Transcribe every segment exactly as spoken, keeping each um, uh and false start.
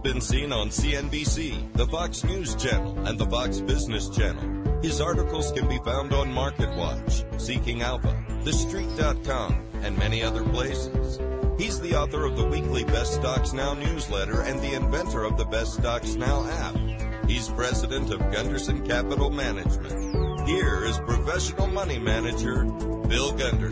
been seen on C N B C, the Fox News Channel, and the Fox Business Channel. His articles can be found on MarketWatch, Seeking Alpha, The Street dot com, and many other places. He's the author of the weekly Best Stocks Now newsletter and the inventor of the Best Stocks Now app. He's president of Gunderson Capital Management. Here is professional money manager, Bill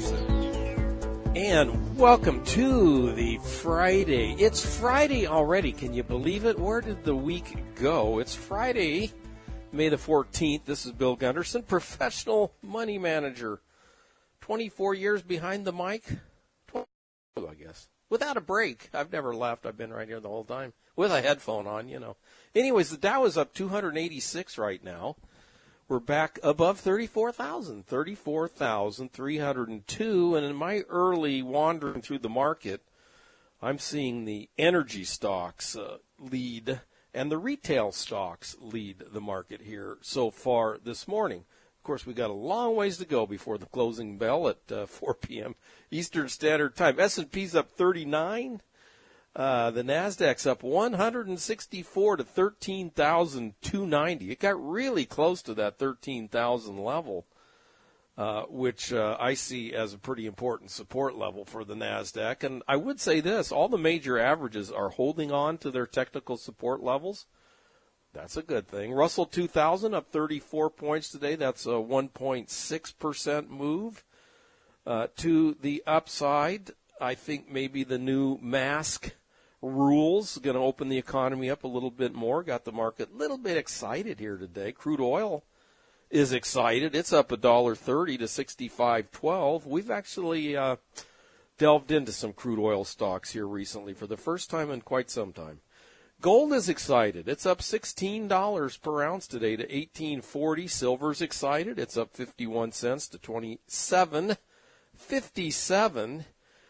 Gunderson. And welcome to the Friday. It's Friday already. Can you believe it? Where did the week go? It's Friday, May the fourteenth. This is Bill Gunderson, professional money manager. twenty-four years behind the mic. twenty, I guess. Without a break. I've never left. I've been right here the whole time with a headphone on, you know. Anyways, the Dow is up two hundred eighty-six right now. We're back above thirty-four thousand, thirty-four thousand three hundred two. And in my early wandering through the market, I'm seeing the energy stocks uh, lead and the retail stocks lead the market here so far this morning. Of course, we got a long ways to go before the closing bell at uh, four p.m. Eastern Standard Time. S and P's up thirty-nine. Uh, the Nasdaq's up one hundred sixty-four to thirteen thousand two hundred ninety. It got really close to that thirteen thousand level, uh, which uh, I see as a pretty important support level for the Nasdaq. And I would say this, all the major averages are holding on to their technical support levels. That's a good thing. Russell two thousand up thirty-four points today. That's a one point six percent move uh, to the upside. I think maybe the new mask rules going to open the economy up a little bit more. Got the market a little bit excited here today. Crude oil is excited. It's up one dollar thirty to sixty-five twelve. We've actually uh, delved into some crude oil stocks here recently for the first time in quite some time. Gold is excited. It's up sixteen dollars per ounce today to eighteen forty. Silver's excited. It's up fifty-one cents to twenty-seven fifty-seven.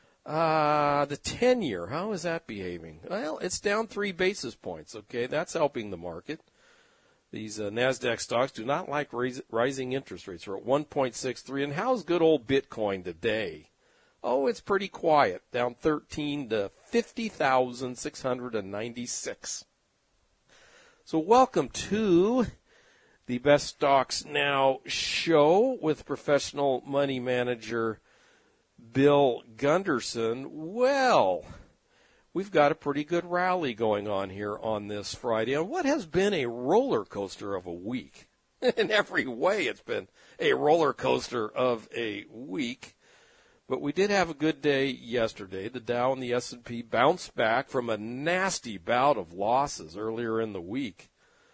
Uh, the ten-year, how is that behaving? Well, it's down three basis points, okay? That's helping the market. These uh, NASDAQ stocks do not like rais- rising interest rates. We're at one point six three. And how's good old Bitcoin today? Oh, it's pretty quiet, down thirteen to fifty thousand six hundred ninety-six. So welcome to the Best Stocks Now show with professional money manager Bill Gunderson. Well, we've got a pretty good rally going on here on this Friday on what has been a roller coaster of a week. In every way, it's been a roller coaster of a week. But we did have a good day yesterday. The Dow and the S and P bounced back from a nasty bout of losses earlier in the week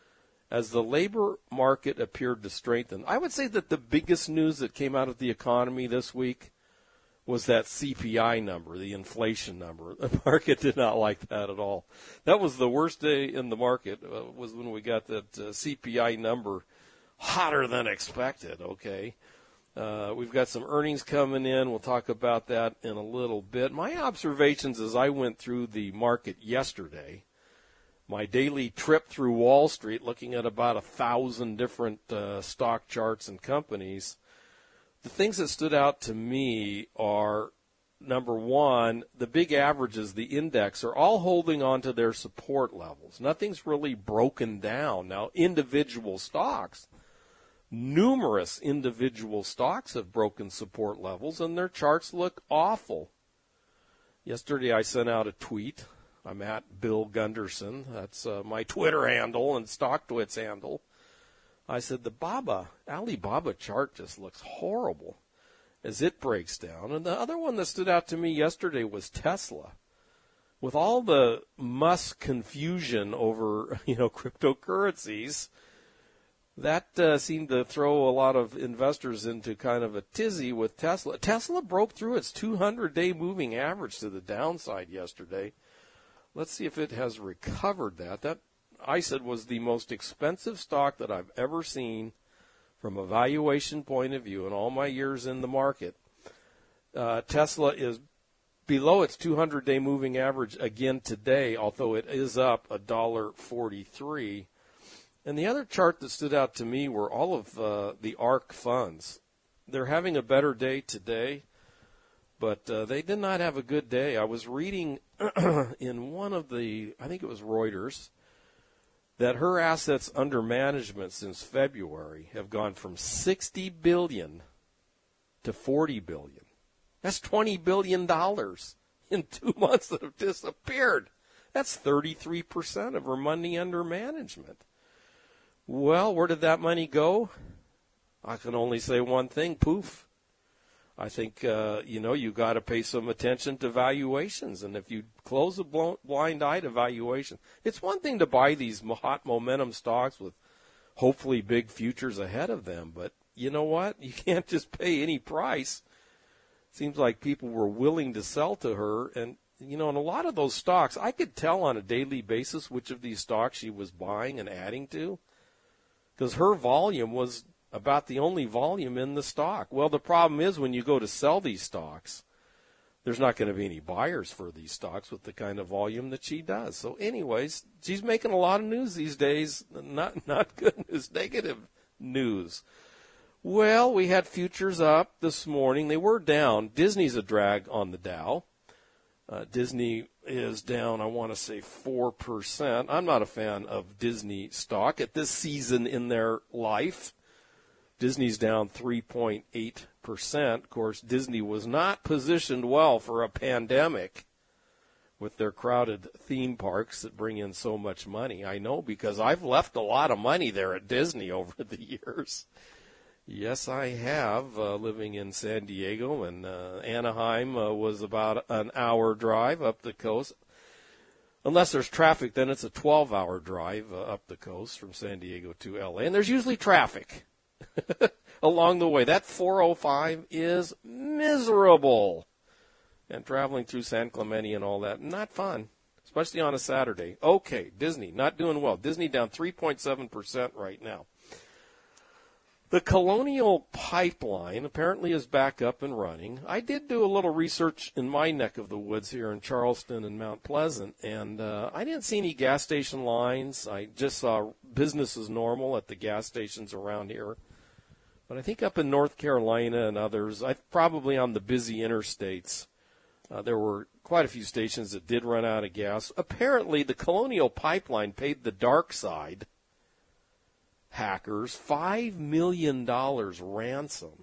as the labor market appeared to strengthen. I would say that the biggest news that came out of the economy this week was that C P I number, the inflation number. The market did not like that at all. That was the worst day in the market, uh, was when we got that uh, C P I number hotter than expected, okay? Uh, we've got some earnings coming in. We'll talk about that in a little bit. My observations as I went through the market yesterday, my daily trip through Wall Street, looking at about a thousand different uh, stock charts and companies, the things that stood out to me are, number one, the big averages, the index, are all holding on to their support levels. Nothing's really broken down. Now, individual stocks, numerous individual stocks have broken support levels, and their charts look awful. Yesterday I sent out a tweet. I'm at Bill Gunderson. That's uh, my Twitter handle and StockTwits handle. I said the Baba, Alibaba chart just looks horrible as it breaks down. And the other one that stood out to me yesterday was Tesla. With all the Musk confusion over, you know, cryptocurrencies, that uh, seemed to throw a lot of investors into kind of a tizzy with Tesla. Tesla broke through its two hundred day moving average to the downside yesterday. Let's see if it has recovered that. That, I said, was the most expensive stock that I've ever seen from a valuation point of view in all my years in the market. Uh, Tesla is below its two hundred day moving average again today, although it is up one dollar forty-three. And the other chart that stood out to me were all of uh, the ARK funds. They're having a better day today. But uh, they did not have a good day. I was reading in one of the, I think it was Reuters, that her assets under management since February have gone from sixty billion dollars to forty billion dollars. That's twenty billion dollars in two months that have disappeared. That's thirty-three percent of her money under management. Well, where did that money go? I can only say one thing, poof. I think, uh, you know, you got to pay some attention to valuations. And if you close a blind eye to valuation, it's one thing to buy these hot momentum stocks with hopefully big futures ahead of them. But you know what? You can't just pay any price. Seems like people were willing to sell to her. And, you know, in a lot of those stocks, I could tell on a daily basis which of these stocks she was buying and adding to, because her volume was about the only volume in the stock. Well, the problem is when you go to sell these stocks, there's not going to be any buyers for these stocks with the kind of volume that she does. So anyways, she's making a lot of news these days. Not not good news, negative news. Well, we had futures up this morning. They were down. Disney's a drag on the Dow. Uh, Disney is down, I want to say, four percent. I'm not a fan of Disney stock at this season in their life. Disney's down three point eight percent. Of course, Disney was not positioned well for a pandemic with their crowded theme parks that bring in so much money. I know because I've left a lot of money there at Disney over the years. Yes, I have, uh, living in San Diego, and uh, Anaheim uh, was about an hour drive up the coast. Unless there's traffic, then it's a twelve-hour drive uh, up the coast from San Diego to L A, and there's usually traffic along the way. That four oh five is miserable. And traveling through San Clemente and all that, not fun, especially on a Saturday. Okay, Disney, not doing well. Disney down three point seven percent right now. The Colonial Pipeline apparently is back up and running. I did do a little research in my neck of the woods here in Charleston and Mount Pleasant, and uh, I didn't see any gas station lines. I just saw business as normal at the gas stations around here. But I think up in North Carolina and others, I probably on the busy interstates, uh, there were quite a few stations that did run out of gas. Apparently, the Colonial Pipeline paid the dark side hackers five million dollars ransom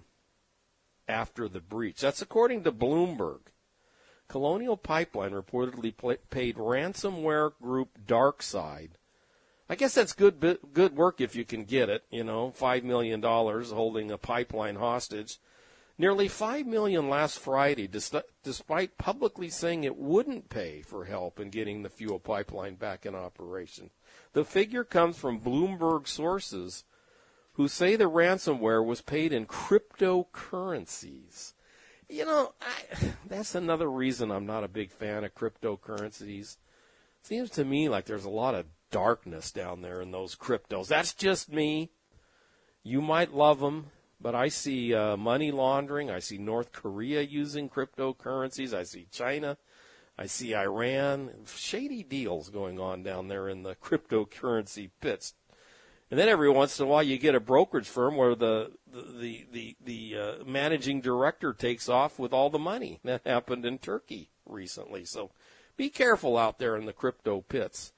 after the breach. That's according to Bloomberg. Colonial Pipeline reportedly pl- paid ransomware group DarkSide. I guess that's good bit, good work if you can get it, you know, five million dollars holding a pipeline hostage. Nearly five million dollars last Friday, dis- despite publicly saying it wouldn't pay for help in getting the fuel pipeline back in operation. The figure comes from Bloomberg sources who say the ransomware was paid in cryptocurrencies. You know, I, that's another reason I'm not a big fan of cryptocurrencies. Seems to me like there's a lot of darkness down there in those cryptos. That's just me. You might love them, but I see uh, money laundering. I see North Korea using cryptocurrencies. I see China. I see Iran, shady deals going on down there in the cryptocurrency pits. And then every once in a while you get a brokerage firm where the the the, the uh, managing director takes off with all the money. That happened in Turkey recently. So be careful out there in the crypto pits.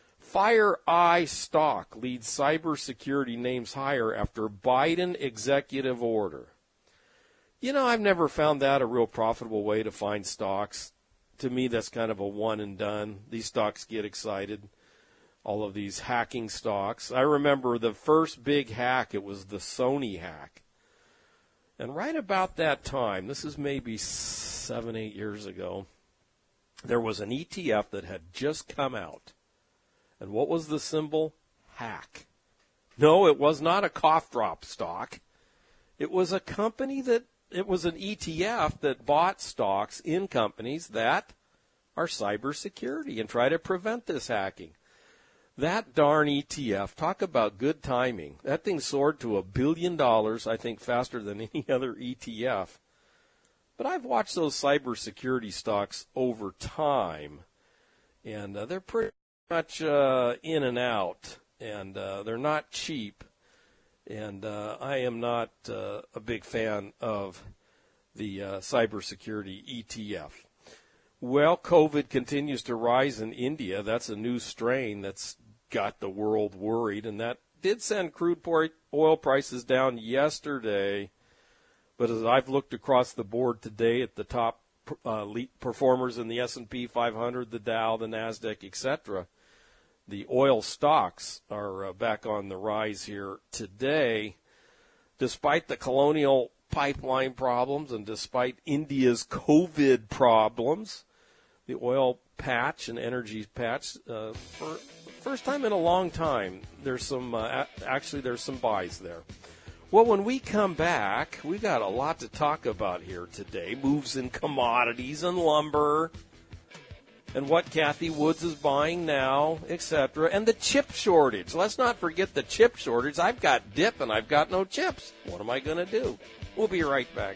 FireEye stock leads cybersecurity names higher after Biden executive order. You know, I've never found that a real profitable way to find stocks. To me, that's kind of a one and done. These stocks get excited, all of these hacking stocks. I remember the first big hack, it was the Sony hack. And right about that time, this is maybe seven, eight years ago, there was an E T F that had just come out. And what was the symbol? Hack. No, it was not a cough drop stock. It was a company that It was an E T F that bought stocks in companies that are cybersecurity and try to prevent this hacking. That darn E T F, talk about good timing. That thing soared to a billion dollars, I think, faster than any other E T F. But I've watched those cybersecurity stocks over time, and uh, they're pretty much uh, in and out, and uh, they're not cheap. And uh, I am not uh, a big fan of the uh, cybersecurity E T F. Well, COVID continues to rise in India. That's a new strain that's got the world worried, and that did send crude oil prices down yesterday. But as I've looked across the board today at the top uh, performers in the S and P five hundred, the Dow, the NASDAQ, et cetera, the oil stocks are uh, back on the rise here today, despite the Colonial Pipeline problems and despite India's COVID problems. The oil patch and energy patch, uh, for first time in a long time, there's some, uh, actually there's some buys there. Well, when we come back, we got a lot to talk about here today. Moves in commodities and lumber, and what Kathy Woods is buying now, et cetera, and the chip shortage. Let's not forget the chip shortage. I've got dip and I've got no chips. What am I going to do? We'll be right back.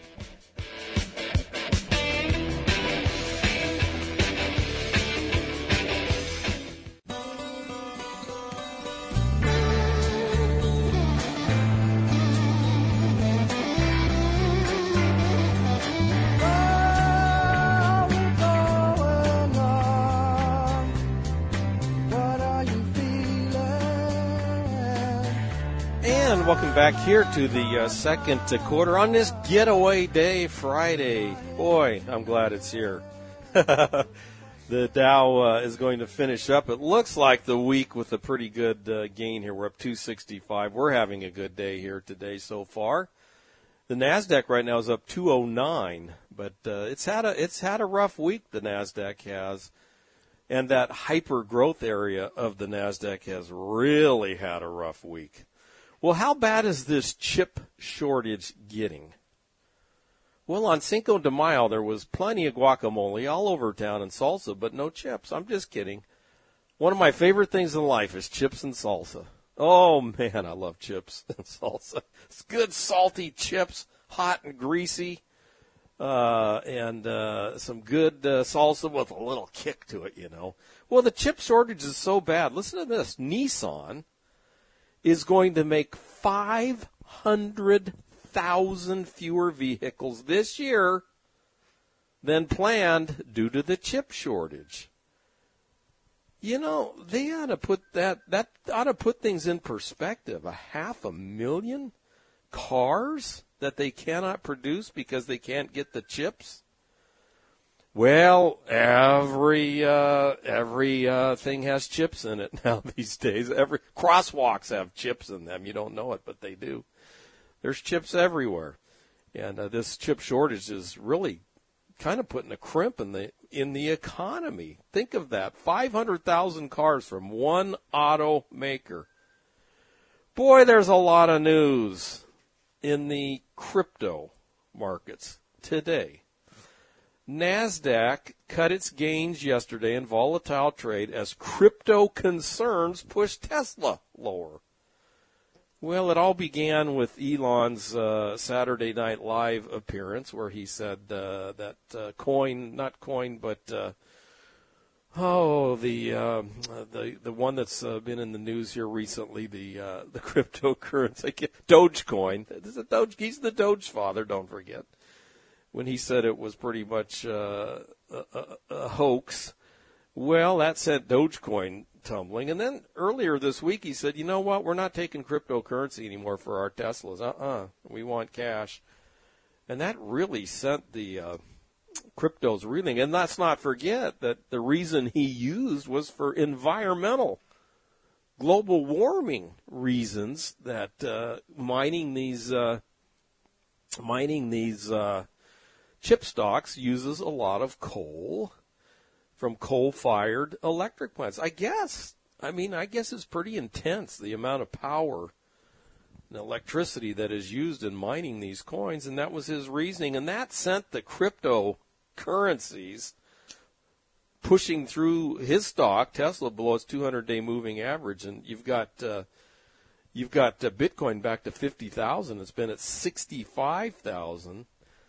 Welcome back here to the uh, second quarter on this getaway day, Friday. Boy, I'm glad it's here. The Dow uh, is going to finish up. It looks like the week with a pretty good uh, gain here. We're up two sixty-five. We're having a good day here today so far. The NASDAQ right now is up two oh nine, but uh, it's had a it's had a rough week. The NASDAQ has, and that hyper growth area of the NASDAQ has really had a rough week. Well, how bad is this chip shortage getting? Well, on Cinco de Mayo, there was plenty of guacamole all over town and salsa, but no chips. I'm just kidding. One of my favorite things in life is chips and salsa. Oh, man, I love chips and salsa. It's good salty chips, hot and greasy, uh, and uh, some good uh, salsa with a little kick to it, you know. Well, the chip shortage is so bad. Listen to this. Nissan is going to make five hundred thousand fewer vehicles this year than planned due to the chip shortage. You know, they ought to put that, that ought to put things in perspective. A half a million cars that they cannot produce because they can't get the chips. Well, every uh, every uh, thing has chips in it now these days. Every crosswalks have chips in them. You don't know it, but they do. There's chips everywhere, and uh, this chip shortage is really kind of putting a crimp in the in the economy. Think of that: five hundred thousand cars from one automaker. Boy, there's a lot of news in the crypto markets today. NASDAQ cut its gains yesterday in volatile trade as crypto concerns pushed Tesla lower. Well, it all began with Elon's uh, Saturday Night Live appearance where he said uh, that uh, coin, not coin, but uh, oh, the uh, the the one that's uh, been in the news here recently, the uh, the cryptocurrency, Dogecoin. This is a Doge. He's the Doge father. Don't forget. When he said it was pretty much uh, a, a, a hoax, well, that sent Dogecoin tumbling. And then earlier this week he said, you know what, we're not taking cryptocurrency anymore for our Teslas. Uh-uh, we want cash. And that really sent the uh, cryptos reeling. And let's not forget that the reason he used was for environmental, global warming reasons, that uh, mining these, uh, mining these, uh, chip stocks uses a lot of coal from coal-fired electric plants. I guess, I mean, I guess it's pretty intense, the amount of power and electricity that is used in mining these coins, and that was his reasoning. And that sent the cryptocurrencies pushing through his stock, Tesla, below its two hundred day moving average. And you've got uh, you've got uh, Bitcoin back to fifty thousand. It's been at sixty-five thousand.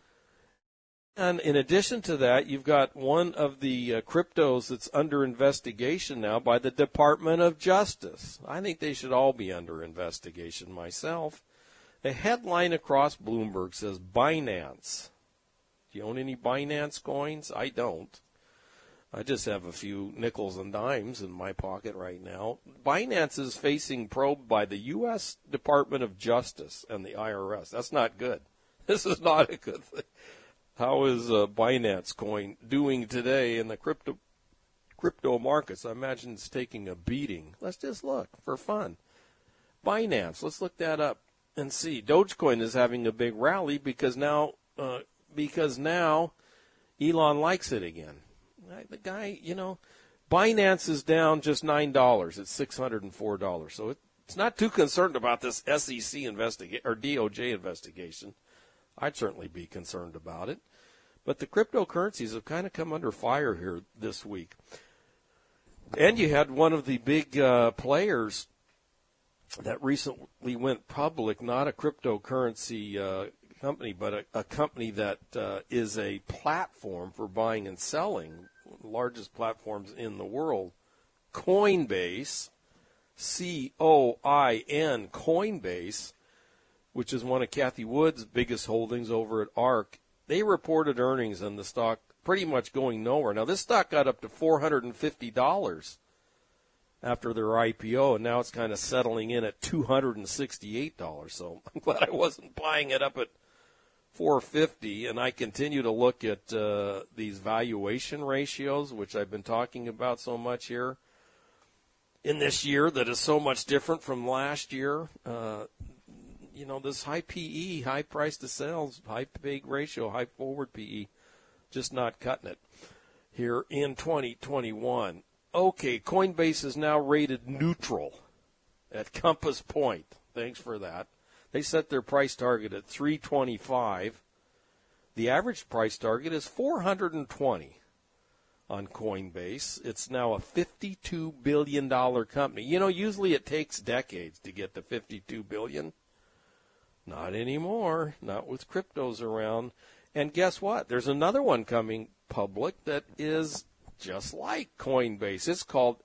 And in addition to that, you've got one of the uh, cryptos that's under investigation now by the Department of Justice. I think they should all be under investigation myself. A headline across Bloomberg says Binance Do you own any Binance coins? I don't. I just have a few nickels and dimes in my pocket right now. Binance is facing probe by the U S Department of Justice and the I R S. That's not good. This is not a good thing. How is uh, Binance coin doing today in the crypto crypto markets? I imagine it's taking a beating. Let's just look for fun. Binance, let's look that up and see. Dogecoin is having a big rally because now uh, because now Elon likes it again. The guy, you know, Binance is down just nine dollars. It's six hundred four dollars. So it's not too concerned about this S E C investigation or D O J investigation. I'd certainly be concerned about it. But the cryptocurrencies have kind of come under fire here this week. And you had one of the big uh, players that recently went public, not a cryptocurrency uh, company, but a, a company that uh, is a platform for buying and selling, one of the largest platforms in the world, Coinbase, C O I N, Coinbase, which is one of Cathie Wood's biggest holdings over at ARK. They reported earnings and the stock pretty much going nowhere. Now, this stock got up to four hundred fifty dollars after their I P O, and now it's kind of settling in at two hundred sixty-eight dollars. So I'm glad I wasn't buying it up at four hundred fifty dollars, and I continue to look at uh, these valuation ratios, which I've been talking about so much here in this year that is so much different from last year. Uh, you know, this high P E, high price to sales, high big ratio, high forward P E, just not cutting it here in twenty twenty-one. Okay, Coinbase is now rated neutral at Compass Point. Thanks for that. They set their price target at three twenty-five. The average price target is four hundred twenty on Coinbase. It's now a fifty-two billion dollars company. You know, usually it takes decades to get to fifty-two billion dollars. Not anymore. Not with cryptos around. And guess what? There's another one coming public that is just like Coinbase. It's called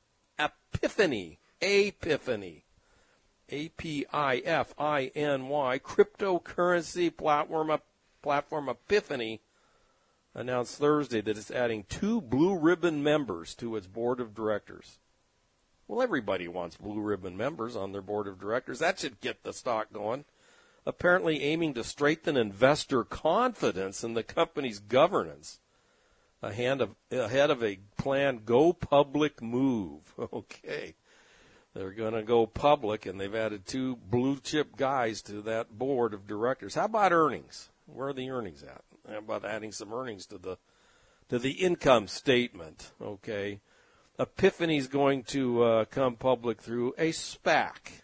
Epiphany. Epiphany. A P I F I N Y. Cryptocurrency platform, platform Epiphany announced Thursday that it's adding two blue ribbon members to its board of directors. Well, everybody wants blue ribbon members on their board of directors. That should get the stock going. Apparently aiming to strengthen investor confidence in the company's governance ahead of, ahead of a planned go public move. Okay. They're going to go public, and they've added two blue-chip guys to that board of directors. How about earnings? Where are the earnings at? How about adding some earnings to the to the income statement? Okay. Epiphany's going to uh, come public through a SPAC.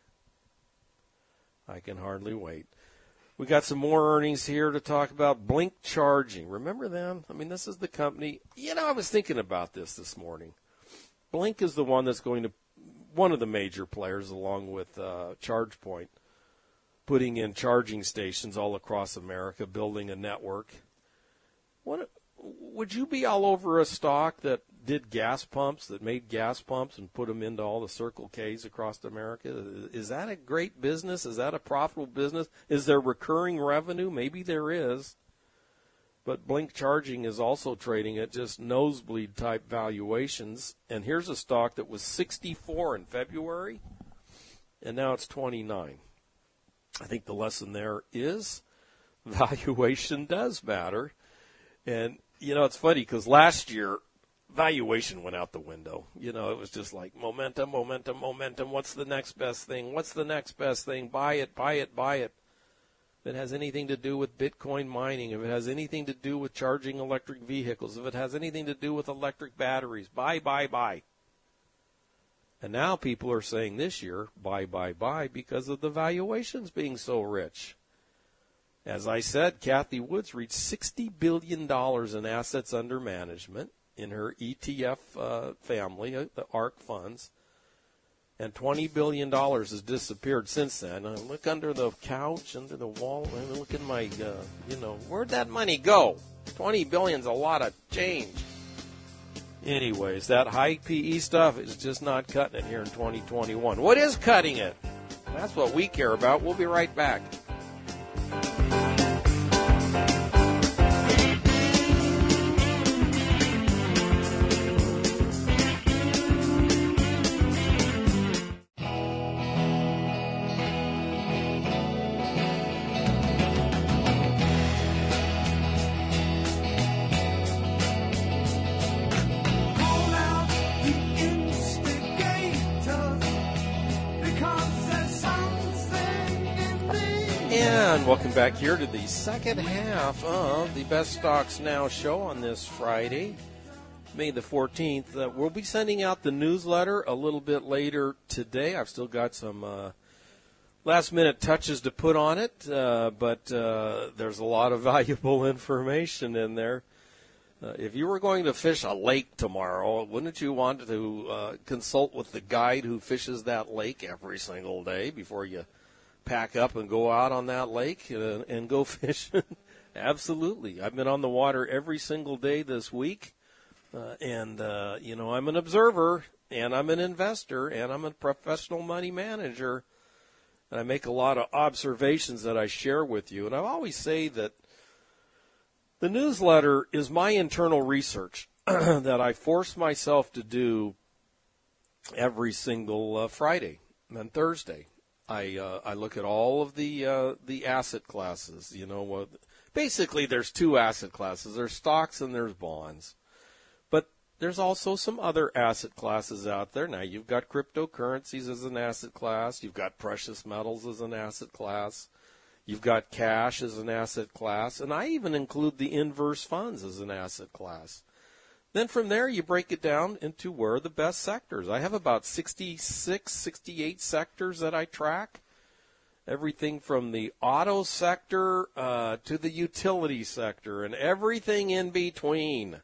I can hardly wait. We got some more earnings here to talk about. Blink Charging. Remember them? I mean, this is the company. You know, I was thinking about this this morning. Blink is the one that's going to, one of the major players along with uh, ChargePoint, putting in charging stations all across America, building a network. What would you be all over a stock that did gas pumps, that made gas pumps and put them into all the Circle K's across America? Is that a great business? Is that a profitable business? Is there recurring revenue? Maybe there is. But Blink Charging is also trading at just nosebleed type valuations. And here's a stock that was sixty-four in February, and now it's twenty-nine. I think the lesson there is valuation does matter. And, you know, it's funny because last year, valuation went out the window. You know, it was just like momentum, momentum, momentum. What's the next best thing? What's the next best thing? Buy it, buy it, buy it. If it has anything to do with Bitcoin mining, if it has anything to do with charging electric vehicles, if it has anything to do with electric batteries, buy, buy, buy. And now people are saying this year, buy, buy, buy, because of the valuations being so rich. As I said, Cathie Woods reached sixty billion dollars in assets under management in her E T F uh, family, uh, the ARK funds, and twenty billion dollars has disappeared since then. I look under the couch, under the wall, and look in my, uh, you know, where'd that money go? twenty billion dollars is a lot of change. Anyways, that high P E stuff is just not cutting it here in twenty twenty-one. What is cutting it? That's what we care about. We'll be right back. And welcome back here to the second half of the Best Stocks Now show on this Friday, May the fourteenth. Uh, we'll be sending out the newsletter a little bit later today. I've still got some uh, last-minute touches to put on it, uh, but uh, there's a lot of valuable information in there. Uh, if you were going to fish a lake tomorrow, wouldn't you want to uh, consult with the guide who fishes that lake every single day before you pack up and go out on that lake uh, and go fishing? Absolutely. I've been on the water every single day this week, uh, and, uh, you know, I'm an observer, and I'm an investor, and I'm a professional money manager, and I make a lot of observations that I share with you. And I always say that the newsletter is my internal research that I force myself to do every single uh, Friday and Thursday. I uh, I look at all of the uh, the asset classes. You know, uh, basically there's two asset classes. There's stocks and there's bonds. But there's also some other asset classes out there. Now, you've got cryptocurrencies as an asset class. You've got precious metals as an asset class. You've got cash as an asset class. And I even include the inverse funds as an asset class. Then from there, you break it down into where are the best sectors. I have about sixty-six, sixty-eight sectors that I track. Everything from the auto sector uh, to the utility sector and everything in between.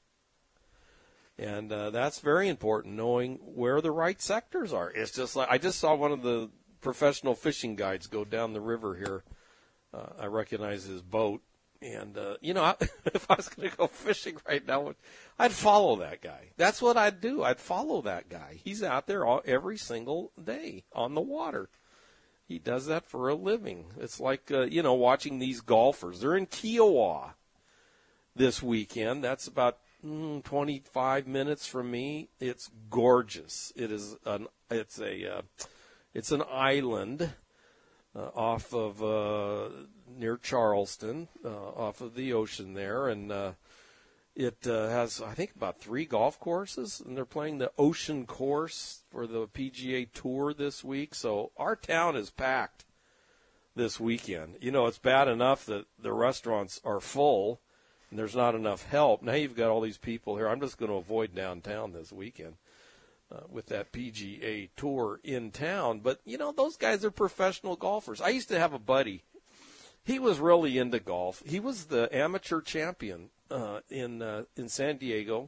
And uh, that's very important, knowing where the right sectors are. It's just like I just saw one of the professional fishing guides go down the river here. Uh, I recognize his boat. And, uh, you know, I, if I was going to go fishing right now, I'd follow that guy. That's what I'd do. I'd follow that guy. He's out there all, every single day on the water. He does that for a living. It's like, uh, you know, watching these golfers. They're in Kiowa this weekend. That's about mm, twenty-five minutes from me. It's gorgeous. It is an, it's a, uh, it's an island uh, off of, uh, near Charleston, uh, off of the ocean there, and uh, it uh, has, I think, about three golf courses, and they're playing the Ocean Course for the P G A Tour this week, so our town is packed this weekend. You know, it's bad enough that the restaurants are full, and there's not enough help. Now you've got all these people here. I'm just going to avoid downtown this weekend uh, with that P G A Tour in town, but, you know, those guys are professional golfers. I used to have a buddy. He was really into golf. He was the amateur champion uh, in uh, in San Diego,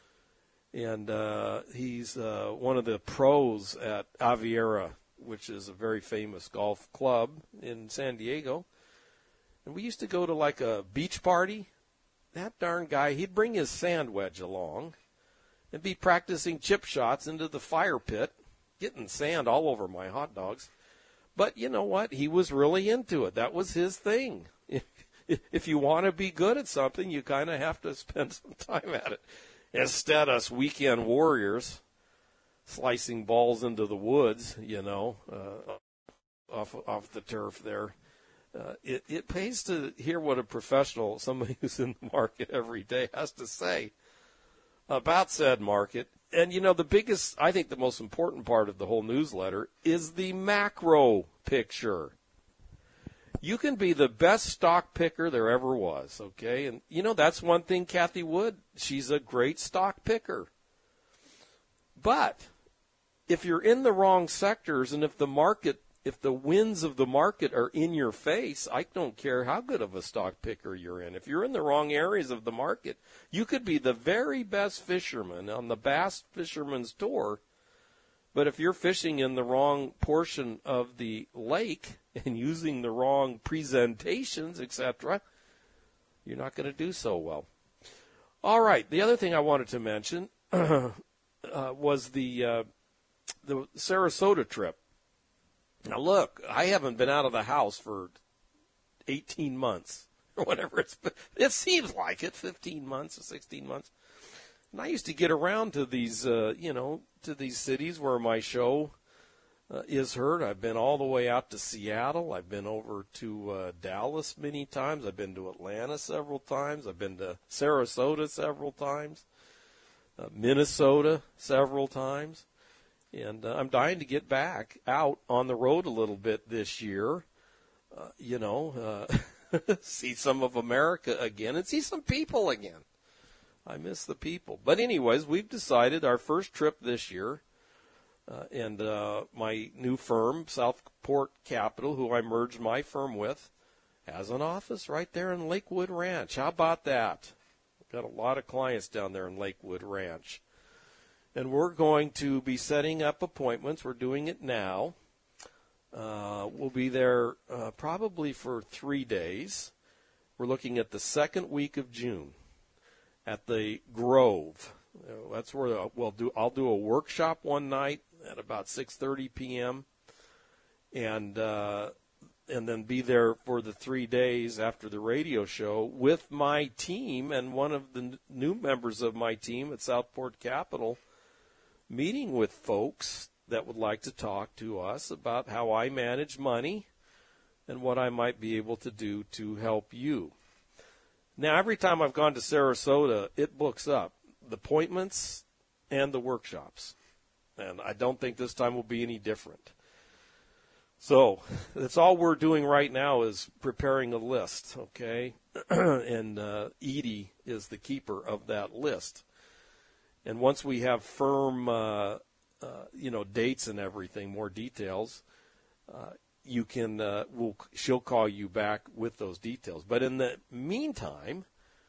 and uh, he's uh, one of the pros at Aviera, which is a very famous golf club in San Diego. And we used to go to like a beach party. That darn guy, he'd bring his sand wedge along and be practicing chip shots into the fire pit, getting sand all over my hot dogs. But you know what? He was really into it. That was his thing. If, if you want to be good at something, you kind of have to spend some time at it. Instead, us weekend warriors slicing balls into the woods, you know, uh, off off the turf there. Uh, it, it pays to hear what a professional, somebody who's in the market every day, has to say about said market. And, you know, the biggest, I think the most important part of the whole newsletter is the macro picture. You can be the best stock picker there ever was, okay? And, you know, that's one thing Kathy Wood, she's a great stock picker. But if you're in the wrong sectors and if the market, if the winds of the market are in your face, I don't care how good of a stock picker you're in. If you're in the wrong areas of the market, you could be the very best fisherman on the Bass Fisherman's Tour, but if you're fishing in the wrong portion of the lake and using the wrong presentations, et cetera, you're not going to do so well. All right, the other thing I wanted to mention uh, was the uh, the Sarasota trip. Now, look, I haven't been out of the house for eighteen months or whatever it's been. It seems like it, fifteen months or sixteen months. And I used to get around to these, uh, you know, to these cities where my show uh, is heard. I've been all the way out to Seattle. I've been over to uh, Dallas many times. I've been to Atlanta several times. I've been to Sarasota several times, uh, Minnesota several times. And uh, I'm dying to get back out on the road a little bit this year. uh, you know, uh, see some of America again and see some people again. I miss the people. But anyways, we've decided our first trip this year, uh, and uh, my new firm, Southport Capital, who I merged my firm with, has an office right there in Lakewood Ranch. How about that? Got a lot of clients down there in Lakewood Ranch. And we're going to be setting up appointments. We're doing it now. Uh, we'll be there uh, probably for three days. We're looking at the second week of June at the Grove. Uh, that's where we'll do. I'll do a workshop one night at about six thirty p.m. and uh, and then be there for the three days after the radio show with my team and one of the n- new members of my team at Southport Capital, meeting with folks that would like to talk to us about how I manage money and what I might be able to do to help you. Now, every time I've gone to Sarasota, it books up the appointments and the workshops. And I don't think this time will be any different. So that's all we're doing right now is preparing a list, okay? and uh, Edie is the keeper of that list. And once we have firm, uh, uh, you know, dates and everything, more details, uh, you can, uh, we'll, she'll call you back with those details. But in the meantime,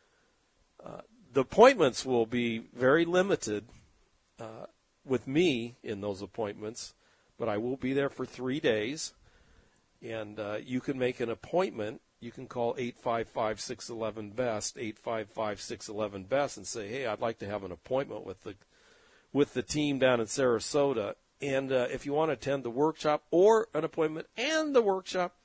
uh, the appointments will be very limited uh, with me in those appointments, but I will be there for three days. And uh, you can make an appointment. You can call eight five five, six one one, B E S T, eight five five, six one one, B E S T, and say, hey, I'd like to have an appointment with the with the team down in Sarasota. And uh, if you want to attend the workshop or an appointment and the workshop,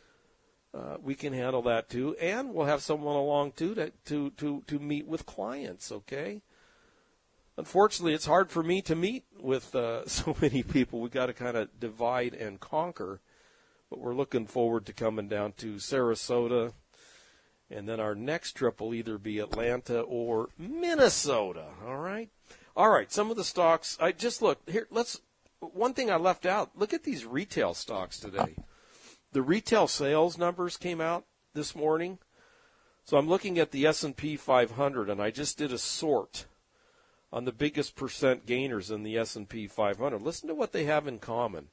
uh, we can handle that too. And we'll have someone along too to, to, to, to meet with clients, okay? Unfortunately, it's hard for me to meet with uh, so many people. We've got to kind of divide and conquer. But we're looking forward to coming down to Sarasota. And then our next trip will either be Atlanta or Minnesota, all right? All right, some of the stocks, I just look, here, let's, one thing I left out, look at these retail stocks today. The retail sales numbers came out this morning. So I'm looking at the S and P five hundred, and I just did a sort on the biggest percent gainers in the S and P five hundred. Listen to what they have in common.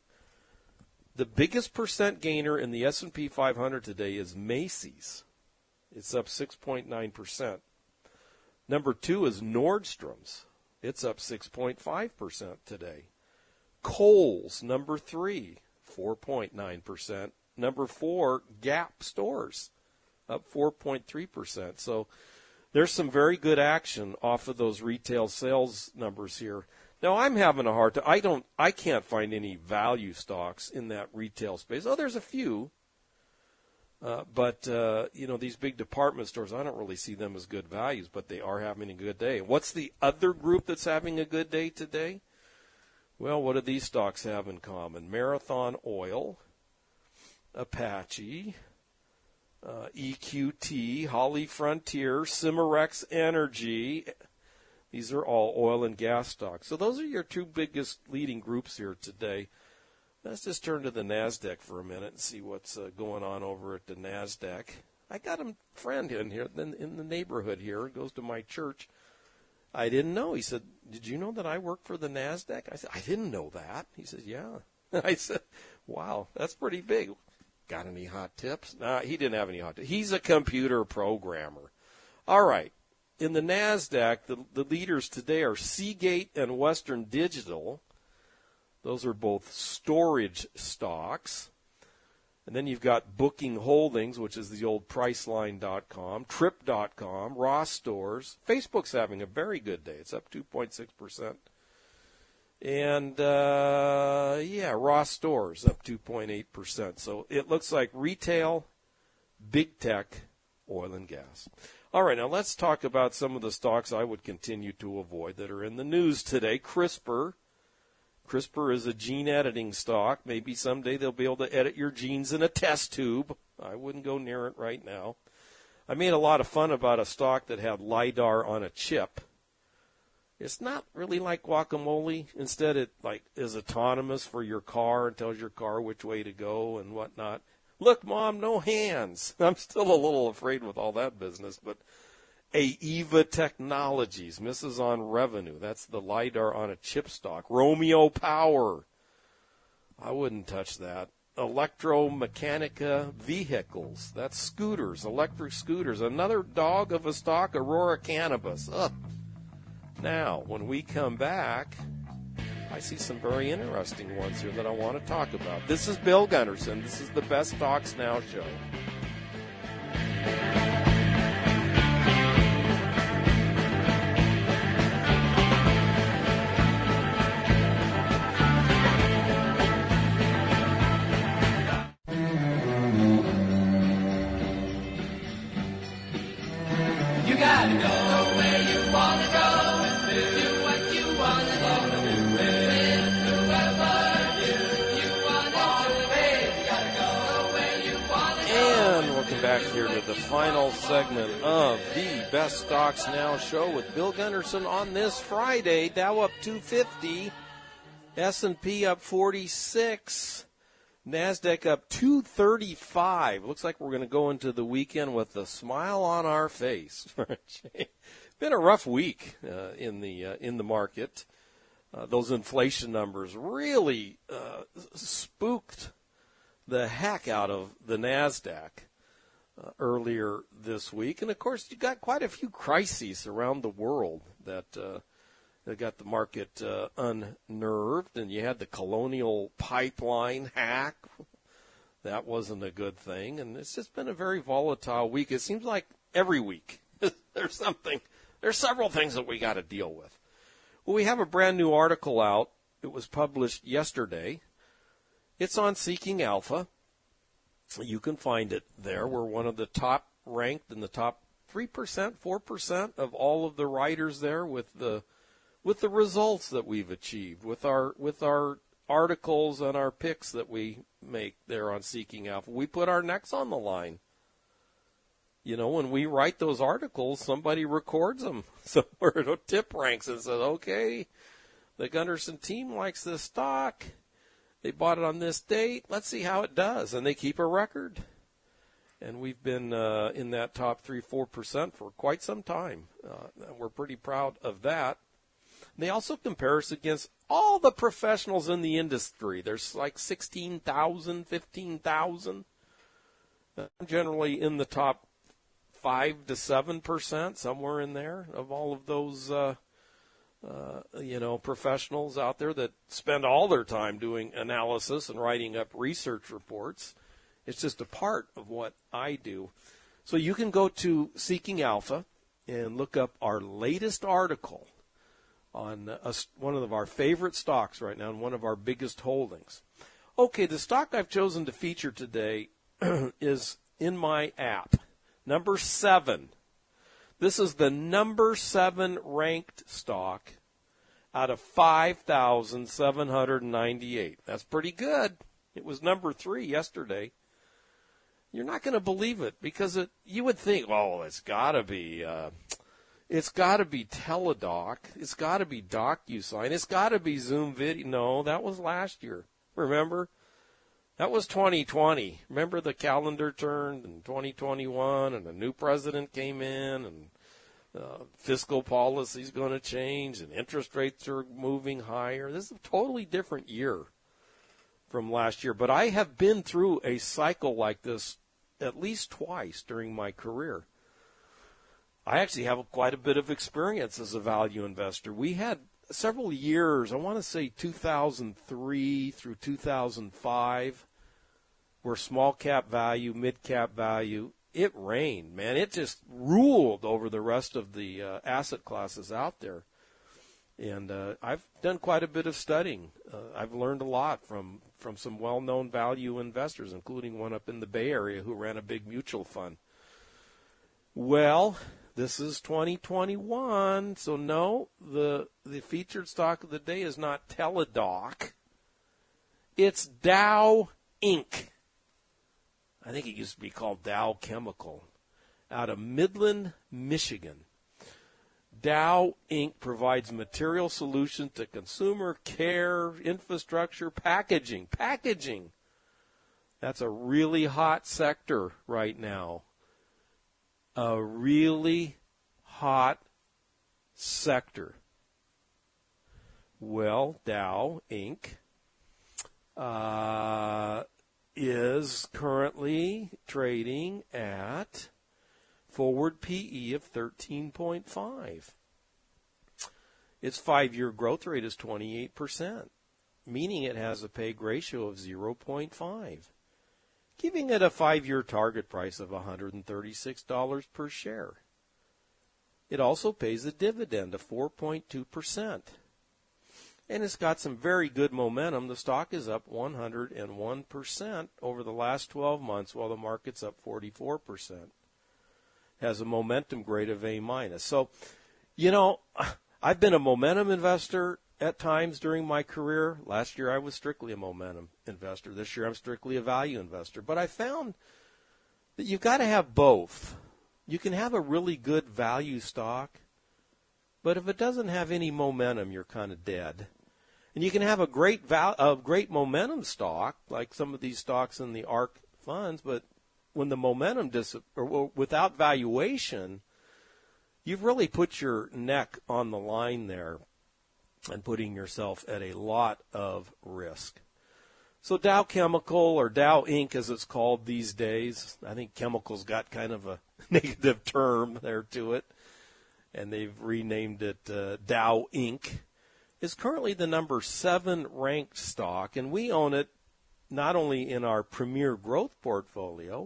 The biggest percent gainer in the S and P five hundred today is Macy's. It's up six point nine percent. Number two is Nordstrom's. It's up six point five percent today. Kohl's, number three, four point nine percent. Number four, Gap Stores, up four point three percent. So there's some very good action off of those retail sales numbers here. Now, I'm having a hard time. I don't, I can't find any value stocks in that retail space. Oh, there's a few. Uh, but, uh, you know, these big department stores, I don't really see them as good values, but they are having a good day. What's the other group that's having a good day today? Well, what do these stocks have in common? Marathon Oil, Apache, uh, E Q T, Holly Frontier, Cimarex Energy. These are all oil and gas stocks. So those are your two biggest leading groups here today. Let's just turn to the NASDAQ for a minute and see what's uh, going on over at the NASDAQ. I got a friend in here, in, in the neighborhood here, goes to my church. I didn't know. He said, did you know that I work for the NASDAQ? I said, I didn't know that. He said, yeah. I said, wow, that's pretty big. Got any hot tips? No, he didn't have any hot tips. He's a computer programmer. All right. In the NASDAQ, the, the leaders today are Seagate and Western Digital. Those are both storage stocks. And then you've got Booking Holdings, which is the old Priceline dot com, Trip dot com, Ross Stores. Facebook's having a very good day. It's up two point six percent. And, uh, yeah, Ross Stores up two point eight percent. So it looks like retail, big tech, oil and gas. All right, now let's talk about some of the stocks I would continue to avoid that are in the news today. CRISPR. CRISPR is a gene editing stock. Maybe someday they'll be able to edit your genes in a test tube. I wouldn't go near it right now. I made a lot of fun about a stock that had LiDAR on a chip. It's not really like guacamole. Instead, it like is autonomous for your car and tells your car which way to go and whatnot. Look, Mom, no hands. I'm still a little afraid with all that business, but AEVA Technologies misses on revenue. That's the LiDAR on a chip stock. Romeo Power. I wouldn't touch that. Electromechanica Vehicles. That's scooters, electric scooters. Another dog of a stock, Aurora Cannabis. Ugh. Now, when we come back, I see some very interesting ones here that I want to talk about. This is Bill Gunderson. This is the Best Stocks Now show. Here to the final segment of the Best Stocks Now show with Bill Gunderson on this Friday. Dow up two fifty, S and P up forty-six, NASDAQ up two thirty-five. Looks like we're going to go into the weekend with a smile on our face. Been a rough week uh, in the uh, in the market. Uh, those inflation numbers really uh, spooked the heck out of the NASDAQ. Uh, earlier this week. And, of course, you got quite a few crises around the world that, uh, that got the market uh, unnerved. And you had the Colonial Pipeline hack. That wasn't a good thing. And it's just been a very volatile week. It seems like every week there's something, there's several things that we got to deal with. Well, we have a brand new article out. It was published yesterday. It's on Seeking Alpha. You can find it there. We're one of the top ranked in the top three percent, four percent of all of the writers there with the with the results that we've achieved, with our with our articles and our picks that we make there on Seeking Alpha. We put our necks on the line. You know, when we write those articles, somebody records them somewhere at Tip Ranks and says, okay, the Gunderson team likes this stock. They bought it on this date. Let's see how it does. And they keep a record. And we've been uh, in that top three, four percent for quite some time. Uh, we're pretty proud of that. And they also compare us against all the professionals in the industry. There's like sixteen thousand, fifteen thousand. Uh, generally in the top five to seven percent, somewhere in there, of all of those uh Uh, you know, professionals out there that spend all their time doing analysis and writing up research reports. It's just a part of what I do. So you can go to Seeking Alpha and look up our latest article on a, one of our favorite stocks right now and one of our biggest holdings. Okay, the stock I've chosen to feature today is in my app, number seven. This is the number seven ranked stock out of five thousand seven hundred ninety-eight. That's pretty good. It was number three yesterday. You're not going to believe it because it. You would think, oh, it's got to be, uh, it's got to be Teladoc. It's got to be DocuSign. It's got to be Zoom Video. No, that was last year. Remember? That was twenty twenty. Remember the calendar turned in twenty twenty-one and a new president came in and uh, fiscal policy is going to change and interest rates are moving higher. This is a totally different year from last year. But I have been through a cycle like this at least twice during my career. I actually have quite a bit of experience as a value investor. We had several years, I want to say two thousand three through two thousand five, where small cap value, mid cap value, it reigned, man. It just ruled over the rest of the uh, asset classes out there. And uh, I've done quite a bit of studying. Uh, I've learned a lot from, from some well-known value investors, including one up in the Bay Area who ran a big mutual fund. Well, this is twenty twenty-one, so no, the the featured stock of the day is not Teladoc. It's Dow Incorporated. I think it used to be called Dow Chemical, out of Midland, Michigan. Dow Incorporated provides material solutions to consumer care, infrastructure, packaging. Packaging. That's a really hot sector right now. A really hot sector. Well, Dow Incorporated uh, is currently trading at forward P E of thirteen point five. Its five-year growth rate is twenty-eight percent, meaning it has a P E G ratio of zero point five, giving it a five-year target price of one hundred thirty-six dollars per share. It also pays a dividend of four point two percent. And it's got some very good momentum. The stock is up one hundred one percent over the last twelve months, while the market's up forty-four percent. Has a momentum grade of A minus. So, you know, I've been a momentum investor at times during my career. Last year I was strictly a momentum investor. This year I'm strictly a value investor. But I found that you've got to have both. You can have a really good value stock, but if it doesn't have any momentum, you're kind of dead. And you can have a great val- a great momentum stock, like some of these stocks in the ARK funds, but when the momentum dis- or without valuation, you've really put your neck on the line there and putting yourself at a lot of risk. So Dow Chemical, or Dow Incorporated as it's called these days, I think chemical's got kind of a negative term there to it, and they've renamed it uh, Dow Incorporated, is currently the number seven ranked stock, and we own it not only in our premier growth portfolio,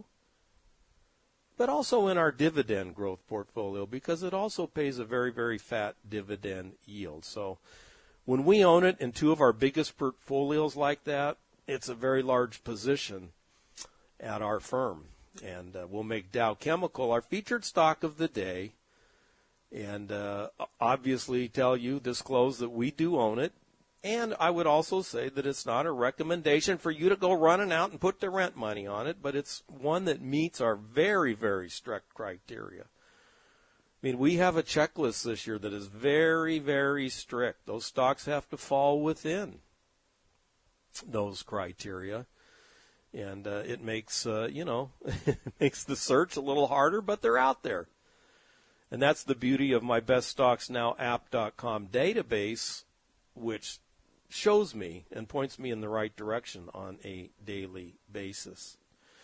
but also in our dividend growth portfolio, because it also pays a very, very fat dividend yield. So when we own it in two of our biggest portfolios like that, it's a very large position at our firm. And uh, we'll make Dow Chemical our featured stock of the day, and uh, obviously tell you, disclose that we do own it. And I would also say that it's not a recommendation for you to go running out and put the rent money on it, but it's one that meets our very, very strict criteria. I mean, we have a checklist this year that is very, very strict. Those stocks have to fall within those criteria. And uh, it makes, uh, you know, it makes the search a little harder, but they're out there. And that's the beauty of my best stocks now app dot com database, which shows me and points me in the right direction on a daily basis.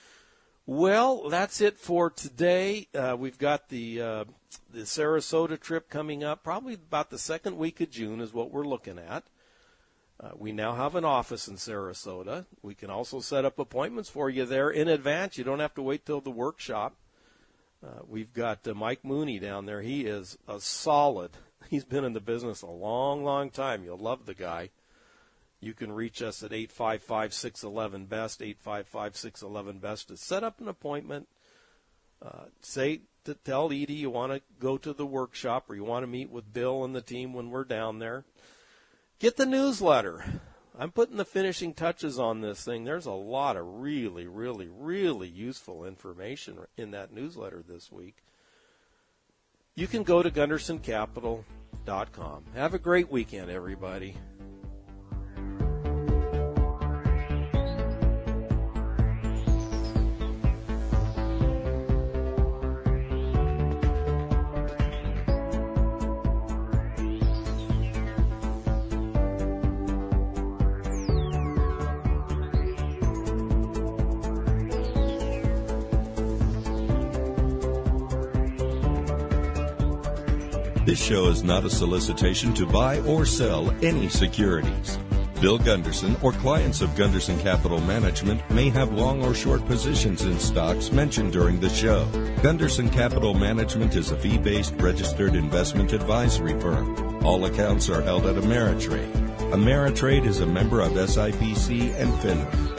Well, that's it for today. Uh, we've got the uh, the Sarasota trip coming up, probably about the second week of June is what we're looking at. Uh, we now have an office in Sarasota. We can also set up appointments for you there in advance. You don't have to wait till the workshop. Uh, we've got uh, Mike Mooney down there. He is a solid. He's been in the business a long, long time. You'll love the guy. You can reach us at eight five five, six one one, B E S T, eight five five, six one one, B E S T, to set up an appointment. Uh, say to tell Edie you want to go to the workshop, or you want to meet with Bill and the team when we're down there. Get the newsletter. I'm putting the finishing touches on this thing. There's a lot of really, really, really useful information in that newsletter this week. You can go to Gunderson Capital dot com. Have a great weekend, everybody. This show is not a solicitation to buy or sell any securities. Bill Gunderson or clients of Gunderson Capital Management may have long or short positions in stocks mentioned during the show. Gunderson Capital Management is a fee-based registered investment advisory firm. All accounts are held at Ameritrade. Ameritrade is a member of S I P C and FINRA.